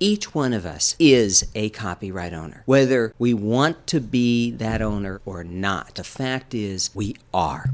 Each one of us is a copyright owner, whether we want to be that owner or not. The fact is, we are.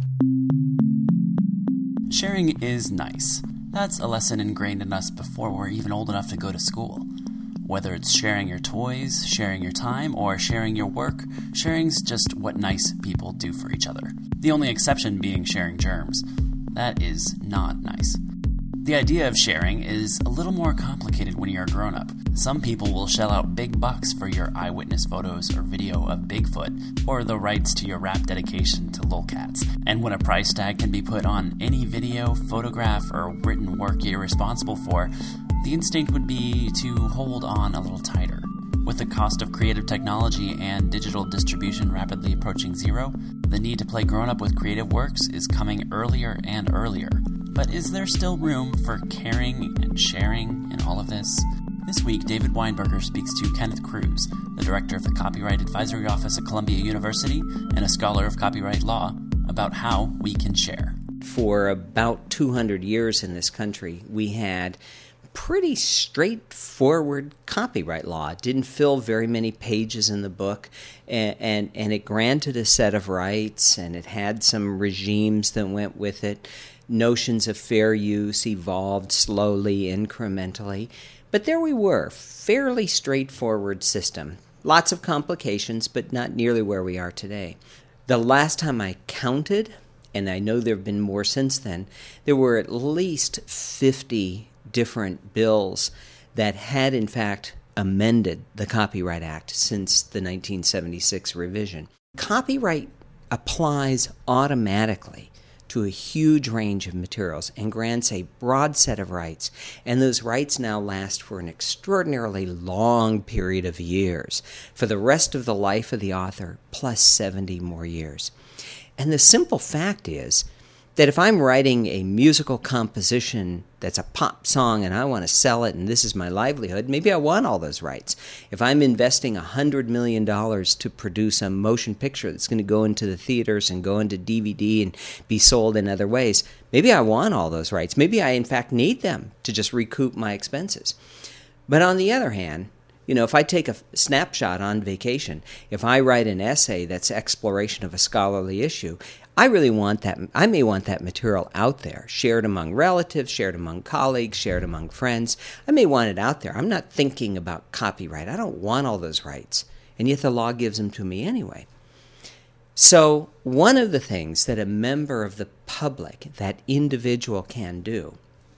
Sharing is nice. That's a lesson ingrained in us before we're even old enough to go to school. Whether it's sharing your toys, sharing your time, or sharing your work, sharing's just what nice people do for each other. The only exception being sharing germs. That is not nice. The idea of sharing is a little more complicated when you're a grown-up. Some people will shell out big bucks for your eyewitness photos or video of Bigfoot, or the rights to your rap dedication to lolcats. And when a price tag can be put on any video, photograph, or written work you're responsible for, the instinct would be to hold on a little tighter. With the cost of creative technology and digital distribution rapidly approaching zero, the need to play grown-up with creative works is coming earlier and earlier. But is there still room for caring and sharing in all of this? This week, David Weinberger speaks to Kenneth Cruz, the director of the Copyright Advisory Office at Columbia University and a scholar of copyright law, about how we can share. For about 200 years in this country, we had pretty straightforward copyright law. It didn't fill very many pages in the book, and it granted a set of rights, and it had some regimes that went with it. Notions of fair use evolved slowly, incrementally. But there we were, fairly straightforward system. Lots of complications, but not nearly where we are today. The last time I counted, and I know there have been more since then, there were at least 50 different bills that had, in fact, amended the Copyright Act since the 1976 revision. Copyright applies automatically to a huge range of materials and grants a broad set of rights, and those rights now last for an extraordinarily long period of years, for the rest of the life of the author, plus 70 more years. And the simple fact is that if I'm writing a musical composition that's a pop song and I want to sell it and this is my livelihood, maybe I want all those rights. If I'm investing $100 million to produce a motion picture that's going to go into the theaters and go into DVD and be sold in other ways, maybe I want all those rights. Maybe I, in fact, need them to just recoup my expenses. But on the other hand, if I take a snapshot on vacation, if I write an essay that's exploration of a scholarly issue, I really want that. I may want that material out there, shared among relatives, shared among colleagues, shared among friends. I may want it out there. I'm not thinking about copyright. I don't want all those rights, and yet the law gives them to me anyway. So one of the things that a member of the public, that individual, can do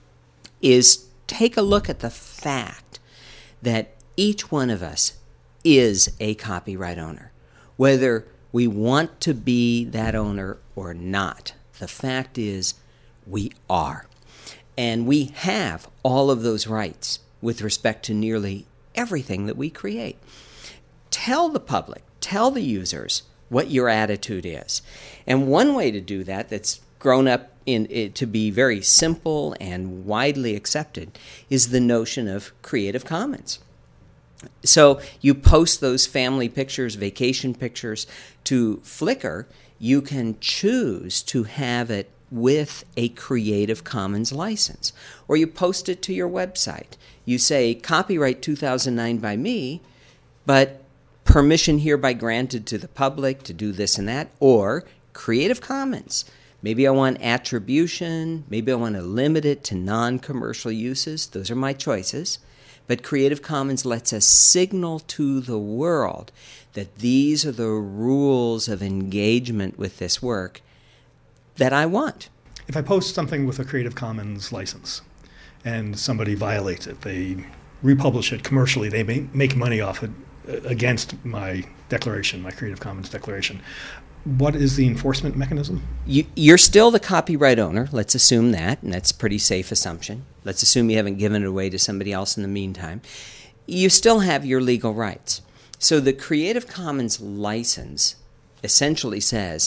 is take a look at the fact that each one of us is a copyright owner, whether we want to be that owner or not. The fact is, we are. And we have all of those rights with respect to nearly everything that we create. Tell the public, tell the users what your attitude is. And one way to do that that's grown up to be very simple and widely accepted is the notion of Creative Commons. So you post those family pictures, vacation pictures to Flickr. You can choose to have it with a Creative Commons license. Or you post it to your website. You say, copyright 2009 by me, but permission hereby granted to the public to do this and that. Or Creative Commons. Maybe I want attribution. Maybe I want to limit it to non-commercial uses. Those are my choices. But Creative Commons lets us signal to the world that these are the rules of engagement with this work that I want. If I post something with a Creative Commons license and somebody violates it, they republish it commercially, they make money off it against my declaration, my Creative Commons declaration, what is the enforcement mechanism? You're still the copyright owner. Let's assume that, and that's a pretty safe assumption. Let's assume you haven't given it away to somebody else in the meantime. You still have your legal rights. So the Creative Commons license essentially says,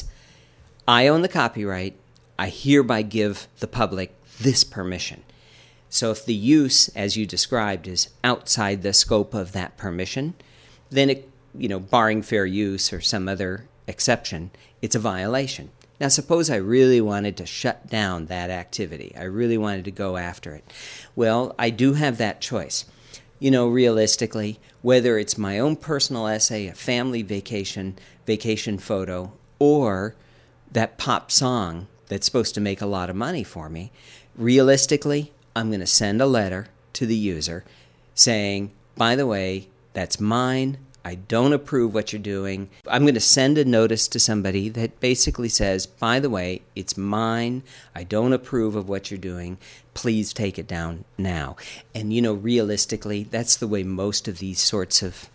I own the copyright. I hereby give the public this permission. So if the use, as you described, is outside the scope of that permission, then it, barring fair use or some other exception, it's a violation. Now, suppose I really wanted to shut down that activity. I really wanted to go after it. Well, I do have that choice. realistically, whether it's my own personal essay, a family vacation photo, or that pop song that's supposed to make a lot of money for me, realistically, I'm going to send a letter to the user saying, by the way, that's mine. I don't approve what you're doing. I'm going to send a notice to somebody that basically says, by the way, it's mine. I don't approve of what you're doing. Please take it down now. And, realistically, that's the way most of these sorts of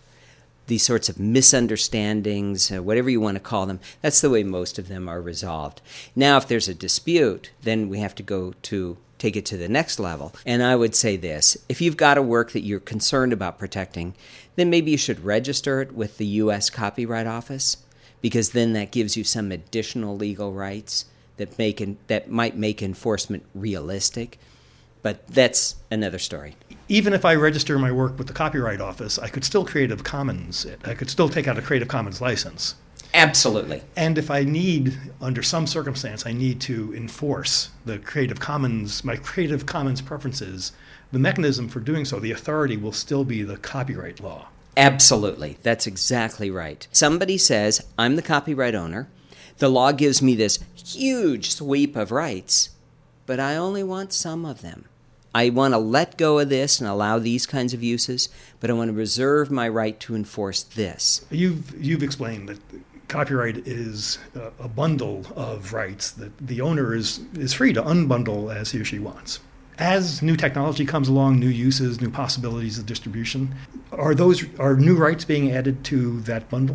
misunderstandings, whatever you want to call them, that's the way most of them are resolved. Now, if there's a dispute, then we have to take it to the next level. And I would say this: if you've got a work that you're concerned about protecting, then maybe you should register it with the U.S. Copyright Office, because then that gives you some additional legal rights that might make enforcement realistic. But that's another story. Even if I register my work with the Copyright Office, I could still Creative Commons it. I could still take out a Creative Commons license. Absolutely. And if I need, under some circumstance, I need to enforce my Creative Commons preferences, the mechanism for doing so, the authority will still be the copyright law. Absolutely. That's exactly right. Somebody says, I'm the copyright owner. The law gives me this huge sweep of rights, but I only want some of them. I want to let go of this and allow these kinds of uses, but I want to reserve my right to enforce this. You've explained that copyright is a bundle of rights that the owner is free to unbundle as he or she wants. As new technology comes along, new uses, new possibilities of distribution, are new rights being added to that bundle?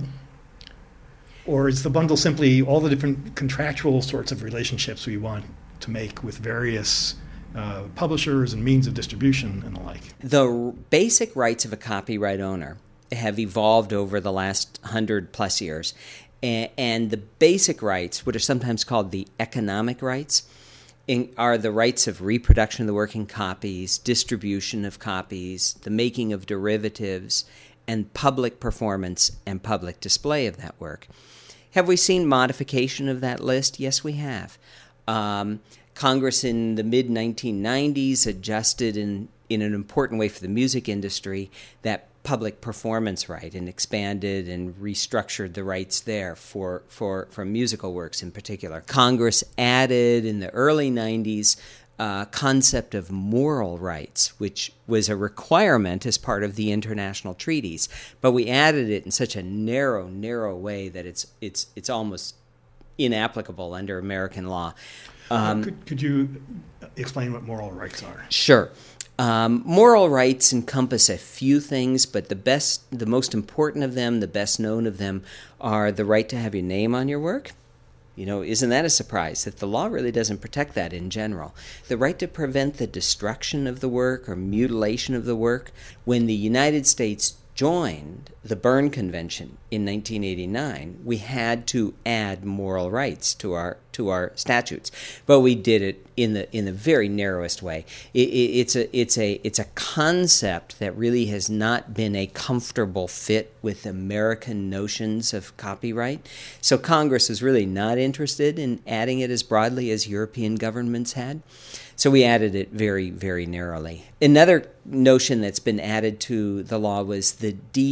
Or is the bundle simply all the different contractual sorts of relationships we want to make with various publishers and means of distribution and the like? The basic rights of a copyright owner have evolved over the last 100+ years. And the basic rights, what are sometimes called the economic rights, are the rights of reproduction of the work in copies, distribution of copies, the making of derivatives, and public performance and public display of that work. Have we seen modification of that list? Yes, we have. Congress in the mid-1990s adjusted in an important way for the music industry that public performance right and expanded and restructured the rights there for musical works in particular. Congress added in the early 90s concept of moral rights, which was a requirement as part of the international treaties, but we added it in such a narrow way that it's almost inapplicable under American law. Could you explain what moral rights are? Sure. Moral rights encompass a few things, but the most important of them, the best known of them, are the right to have your name on your work. Isn't that a surprise that the law really doesn't protect that in general? The right to prevent the destruction of the work or mutilation of the work. When the United States joined the Berne Convention in 1989, we had to add moral rights to our statutes, but we did it in the very narrowest way. It's a concept that really has not been a comfortable fit with American notions of copyright. So Congress was really not interested in adding it as broadly as European governments had. So we added it very, very narrowly. Another notion that's been added to the law was the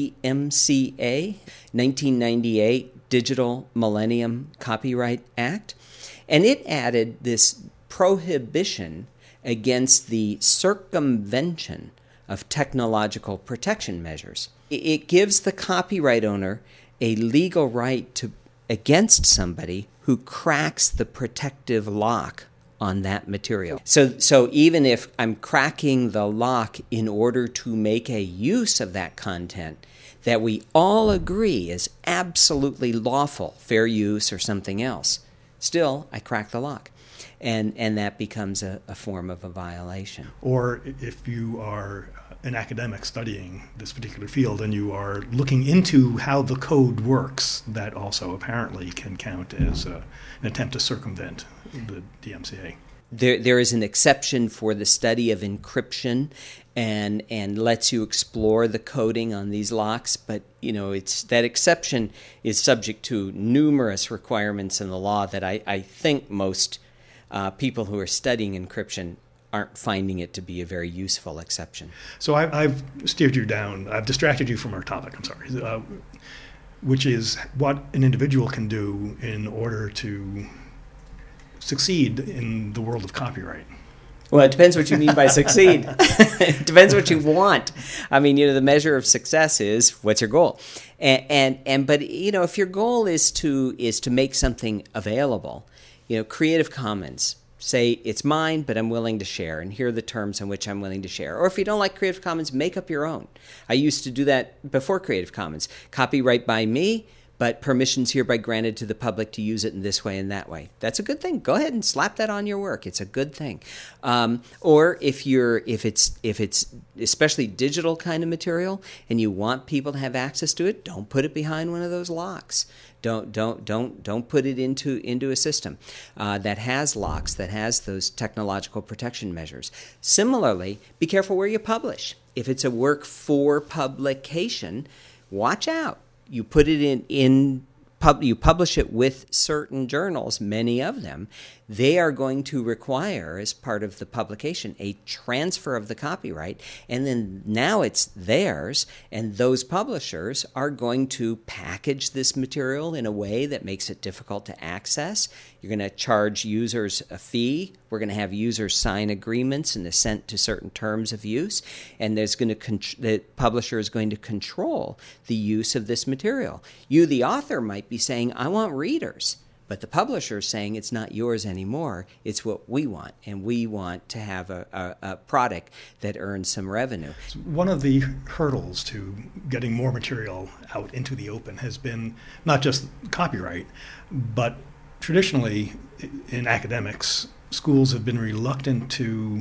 DMCA, 1998 Digital Millennium Copyright Act. And it added this prohibition against the circumvention of technological protection measures. It gives the copyright owner a legal right against somebody who cracks the protective lock on that material. So even if I'm cracking the lock in order to make a use of that content that we all agree is absolutely lawful, fair use or something else, still I crack the lock. And that becomes a form of a violation. Or if you are an academic studying this particular field and you are looking into how the code works, that also apparently can count as an attempt to circumvent the DMCA. There is an exception for the study of encryption and lets you explore the coding on these locks, but that exception is subject to numerous requirements in the law that I think most people who are studying encryption aren't finding it to be a very useful exception. So I've steered you down. I've distracted you from our topic. I'm sorry, which is what an individual can do in order to succeed in the world of copyright. Well, it depends what you mean by succeed. It depends what you want. I mean, the measure of success is what's your goal, but if your goal is to make something available, Creative Commons, say it's mine, but I'm willing to share, and here are the terms on which I'm willing to share. Or if you don't like Creative Commons, make up your own. I used to do that before Creative Commons. Copyright by me, but permissions hereby granted to the public to use it in this way and that way. That's a good thing. Go ahead and slap that on your work. It's a good thing. Or if it's especially digital kind of material and you want people to have access to it, don't put it behind one of those locks. Don't put it into a system that has locks, that has those technological protection measures. Similarly, be careful where you publish. If it's a work for publication, watch out. You put it you publish it with certain journals, many of them. They are going to require, as part of the publication, a transfer of the copyright, and then now it's theirs, and those publishers are going to package this material in a way that makes it difficult to access. You're going to charge users a fee. We're going to have users sign agreements and assent to certain terms of use, and the publisher is going to control the use of this material. You, the author, might be saying, I want readers. But the publisher is saying it's not yours anymore. It's what we want, and we want to have a product that earns some revenue. One of the hurdles to getting more material out into the open has been not just copyright, but traditionally in academics, schools have been reluctant to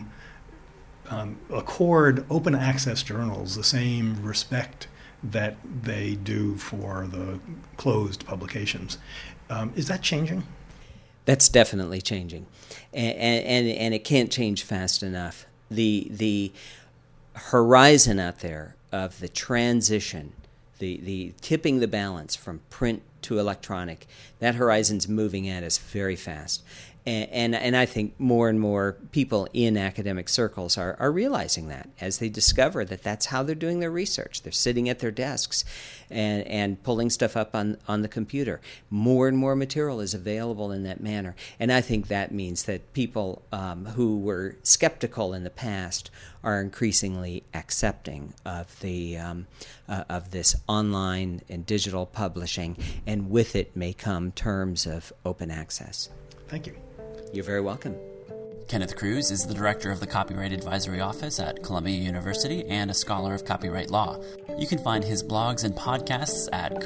accord open access journals the same respect that they do for the closed publications. Is that changing? That's definitely changing, and it can't change fast enough. The horizon out there of the transition, the tipping the balance from print to electronic, that horizon's moving at us very fast. And I think more and more people in academic circles are realizing that as they discover that that's how they're doing their research. They're sitting at their desks and pulling stuff up on the computer. More and more material is available in that manner. And I think that means that people who were skeptical in the past are increasingly accepting of of this online and digital publishing, and with it may come terms of open access. Thank you. You're very welcome. Kenneth Kruse is the director of the Copyright Advisory Office at Columbia University and a scholar of copyright law. You can find his blogs and podcasts at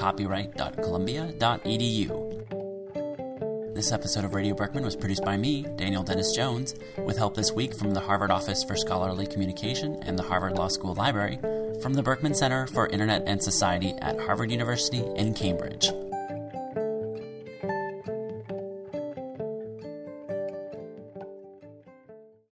copyright.columbia.edu. This episode of Radio Berkman was produced by me, Daniel Dennis Jones, with help this week from the Harvard Office for Scholarly Communication and the Harvard Law School Library, from the Berkman Center for Internet and Society at Harvard University in Cambridge.